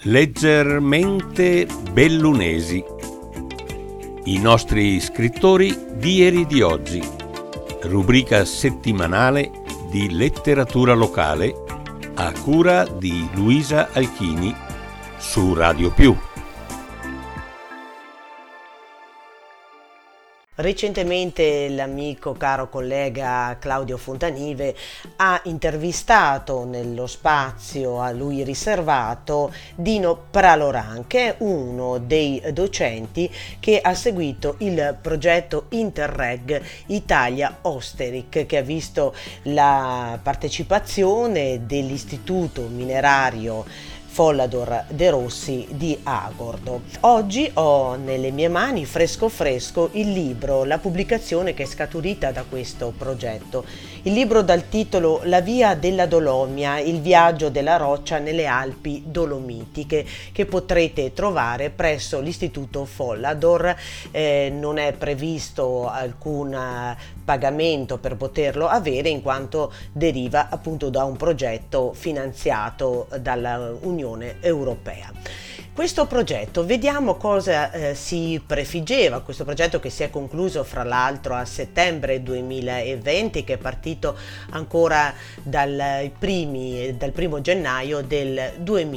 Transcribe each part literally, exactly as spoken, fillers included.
Leggermente bellunesi. I nostri scrittori di ieri e di oggi. Rubrica settimanale di letteratura locale a cura di Luisa Alchini su Radio Più. Recentemente l'amico caro collega Claudio Fontanive ha intervistato nello spazio a lui riservato Dino Praloran, che è uno dei docenti che ha seguito il progetto Interreg Italia Osteric, che ha visto la partecipazione dell'Istituto Minerario Follador De Rossi di Agordo. Oggi ho nelle mie mani fresco fresco il libro, la pubblicazione che è scaturita da questo progetto. Il libro dal titolo La via della Dolomia, il viaggio della roccia nelle Alpi Dolomitiche, che potrete trovare presso l'Istituto Follador. Eh, non è previsto alcun pagamento per poterlo avere, in quanto deriva appunto da un progetto finanziato dalla Unione Europea. Questo progetto, vediamo cosa eh, si prefiggeva, questo progetto che si è concluso fra l'altro a settembre duemilaventi, che è partito ancora dal, primi, dal primo gennaio del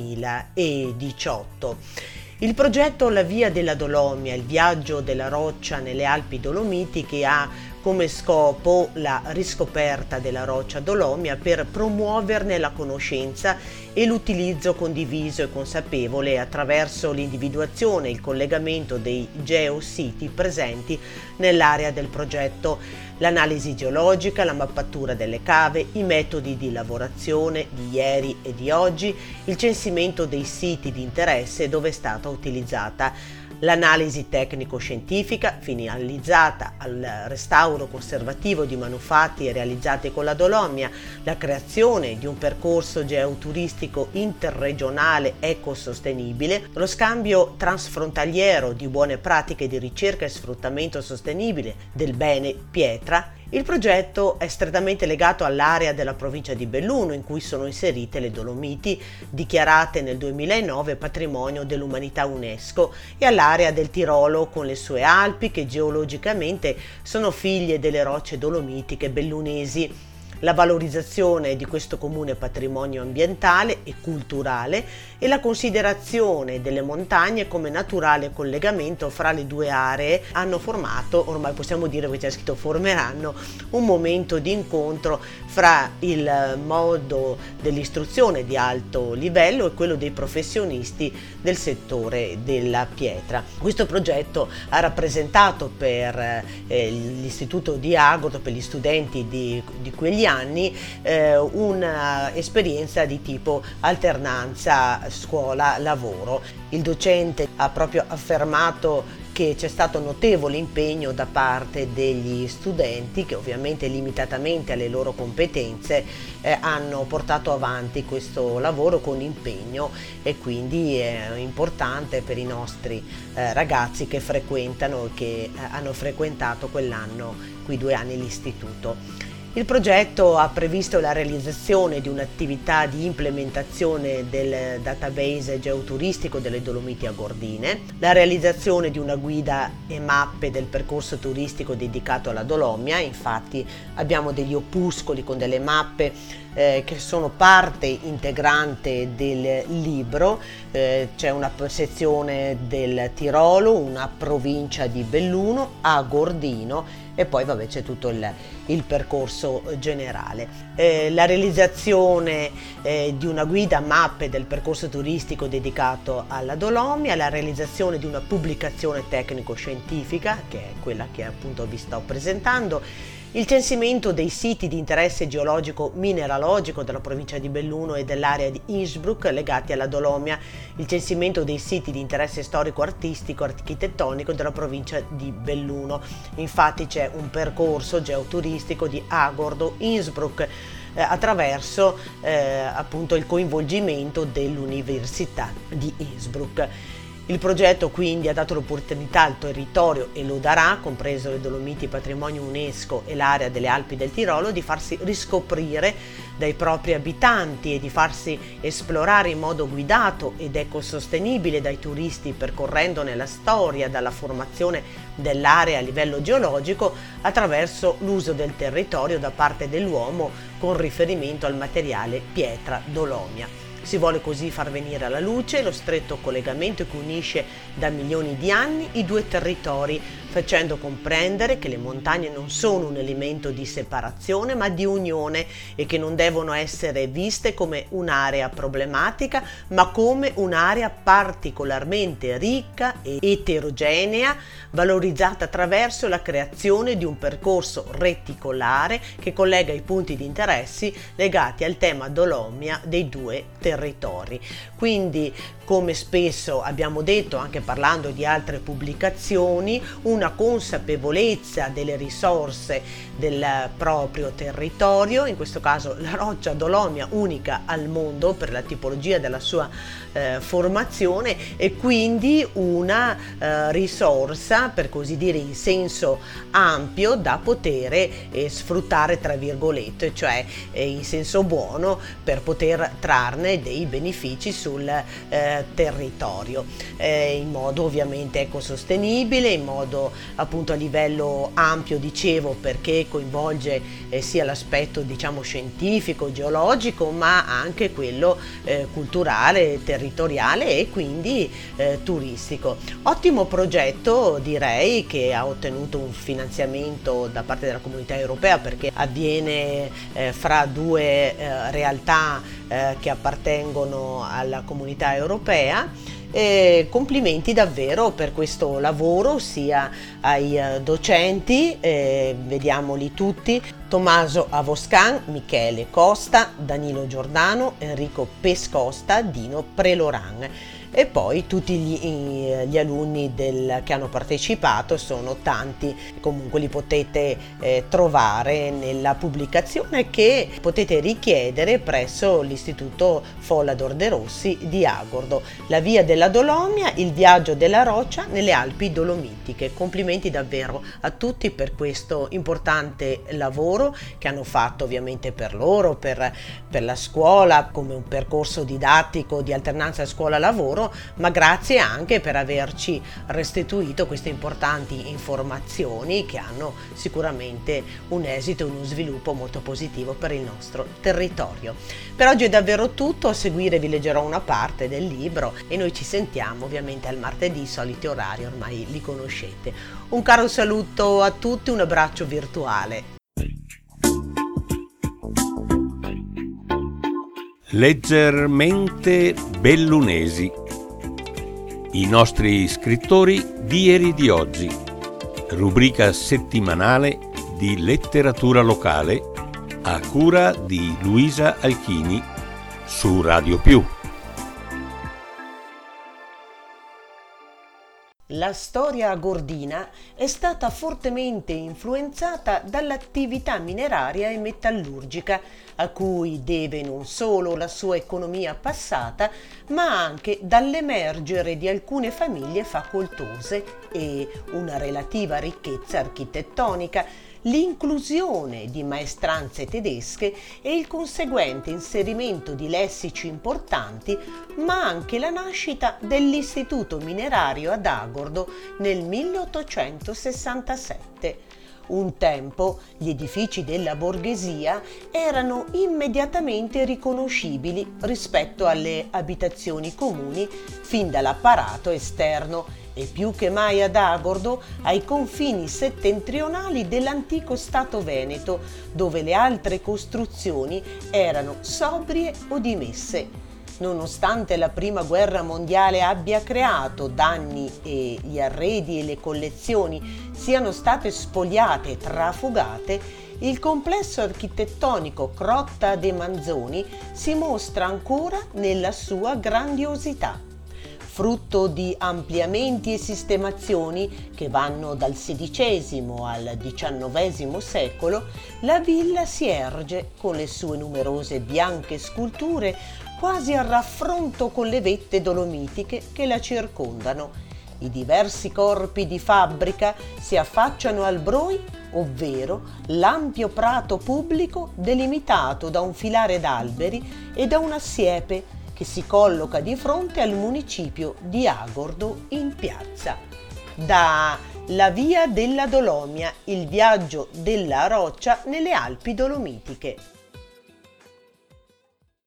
duemiladiciotto. Il progetto La via della Dolomia, il viaggio della roccia nelle Alpi Dolomitiche, ha come scopo la riscoperta della roccia Dolomia per promuoverne la conoscenza e l'utilizzo condiviso e consapevole attraverso l'individuazione e il collegamento dei geositi presenti nell'area del progetto, l'analisi geologica, la mappatura delle cave, i metodi di lavorazione di ieri e di oggi, il censimento dei siti di interesse dove è stata utilizzata l'analisi tecnico-scientifica finalizzata al restauro conservativo di manufatti realizzati con la Dolomia, la creazione di un percorso geoturistico interregionale ecosostenibile, lo scambio transfrontaliero di buone pratiche di ricerca e sfruttamento sostenibile del bene pietra. Il progetto è strettamente legato all'area della provincia di Belluno, in cui sono inserite le Dolomiti, dichiarate nel duemilanove patrimonio dell'umanità UNESCO, e all'area del Tirolo con le sue Alpi, che geologicamente sono figlie delle rocce dolomitiche bellunesi. La valorizzazione di questo comune patrimonio ambientale e culturale e la considerazione delle montagne come naturale collegamento fra le due aree hanno formato, ormai possiamo dire che c'è scritto formeranno, un momento di incontro fra il modo dell'istruzione di alto livello e quello dei professionisti del settore della pietra. Questo progetto ha rappresentato per eh, l'Istituto di Agordo, per gli studenti di, di quegli anni, eh, un'esperienza di tipo alternanza scuola-lavoro. Il docente ha proprio affermato che c'è stato notevole impegno da parte degli studenti, che ovviamente limitatamente alle loro competenze eh, hanno portato avanti questo lavoro con impegno, e quindi è importante per i nostri eh, ragazzi che frequentano e che eh, hanno frequentato quell'anno, quei due anni, l'istituto. Il progetto ha previsto la realizzazione di un'attività di implementazione del database geoturistico delle Dolomiti Agordine, la realizzazione di una guida e mappe del percorso turistico dedicato alla Dolomia. Infatti abbiamo degli opuscoli con delle mappe Eh, che sono parte integrante del libro. Eh, c'è una sezione del Tirolo, una provincia di Belluno, Agordino, e poi vabbè c'è tutto il, il percorso generale. Eh, la realizzazione eh, di una guida mappe del percorso turistico dedicato alla Dolomia, la realizzazione di una pubblicazione tecnico-scientifica, che è quella che appunto vi sto presentando, il censimento dei siti di interesse geologico-mineralogico della provincia di Belluno e dell'area di Innsbruck legati alla Dolomia, il censimento dei siti di interesse storico-artistico-architettonico della provincia di Belluno. Infatti c'è un percorso geoturistico di Agordo-Innsbruck eh, attraverso eh, appunto il coinvolgimento dell'Università di Innsbruck. Il progetto quindi ha dato l'opportunità al territorio e lo darà, compreso le Dolomiti Patrimonio UNESCO e l'area delle Alpi del Tirolo, di farsi riscoprire dai propri abitanti e di farsi esplorare in modo guidato ed ecosostenibile dai turisti, percorrendone la storia dalla formazione dell'area a livello geologico attraverso l'uso del territorio da parte dell'uomo con riferimento al materiale pietra dolomia. Si vuole così far venire alla luce lo stretto collegamento che unisce da milioni di anni i due territori, facendo comprendere che le montagne non sono un elemento di separazione ma di unione e che non devono essere viste come un'area problematica ma come un'area particolarmente ricca e eterogenea, valorizzata attraverso la creazione di un percorso reticolare che collega i punti di interessi legati al tema Dolomia dei due territori. Quindi, come spesso abbiamo detto anche parlando di altre pubblicazioni, una consapevolezza delle risorse del proprio territorio, in questo caso la roccia dolomia unica al mondo per la tipologia della sua eh, formazione, e quindi una eh, risorsa, per così dire, in senso ampio da poter eh, sfruttare, tra virgolette, cioè eh, in senso buono, per poter trarne dei benefici sul eh, territorio, eh, in modo ovviamente ecosostenibile, in modo appunto a livello ampio, dicevo, perché coinvolge eh, sia l'aspetto diciamo scientifico, geologico, ma anche quello eh, culturale, territoriale e quindi eh, turistico. Ottimo progetto, direi, che ha ottenuto un finanziamento da parte della Comunità Europea, perché avviene eh, fra due eh, realtà eh, che appartengono alla Comunità Europea. E complimenti davvero per questo lavoro sia ai eh, docenti, eh, vediamoli tutti: Tommaso Avoscan, Michele Costa, Danilo Giordano, Enrico Pescosta, Dino Preloran, e poi tutti gli, gli alunni del, che hanno partecipato. Sono tanti, comunque li potete eh, trovare nella pubblicazione che potete richiedere presso l'Istituto Folla Dorderossi di Agordo. La via della Dolomia, il viaggio della roccia nelle Alpi Dolomitiche. Complimenti davvero a tutti per questo importante lavoro che hanno fatto, ovviamente per loro, per, per la scuola, come un percorso didattico di alternanza scuola-lavoro, ma grazie anche per averci restituito queste importanti informazioni che hanno sicuramente un esito e uno sviluppo molto positivo per il nostro territorio. Per oggi è davvero tutto, a seguire vi leggerò una parte del libro e noi ci sentiamo ovviamente al martedì, soliti orari, ormai li conoscete. Un caro saluto a tutti, un abbraccio virtuale. Leggermente bellunesi. I nostri scrittori di ieri e di oggi. Rubrica settimanale di letteratura locale a cura di Luisa Alchini su Radio Più. La storia agordina è stata fortemente influenzata dall'attività mineraria e metallurgica, a cui deve non solo la sua economia passata, ma anche dall'emergere di alcune famiglie facoltose e una relativa ricchezza architettonica, l'inclusione di maestranze tedesche e il conseguente inserimento di lessici importanti, ma anche la nascita dell'Istituto Minerario ad Agordo nel milleottocentosessantasette. Un tempo gli edifici della borghesia erano immediatamente riconoscibili rispetto alle abitazioni comuni fin dall'apparato esterno, e più che mai ad Agordo, ai confini settentrionali dell'antico Stato Veneto, dove le altre costruzioni erano sobrie o dimesse. Nonostante la Prima Guerra Mondiale abbia creato danni e gli arredi e le collezioni siano state spoliate e trafugate, il complesso architettonico Crotta de Manzoni si mostra ancora nella sua grandiosità. Frutto di ampliamenti e sistemazioni che vanno dal sedicesimo al diciannovesimo secolo, la villa si erge con le sue numerose bianche sculture quasi a raffronto con le vette dolomitiche che la circondano. I diversi corpi di fabbrica si affacciano al Broi, ovvero l'ampio prato pubblico delimitato da un filare d'alberi e da una siepe che si colloca di fronte al municipio di Agordo in piazza. Da La via della Dolomia, il viaggio della roccia nelle Alpi Dolomitiche.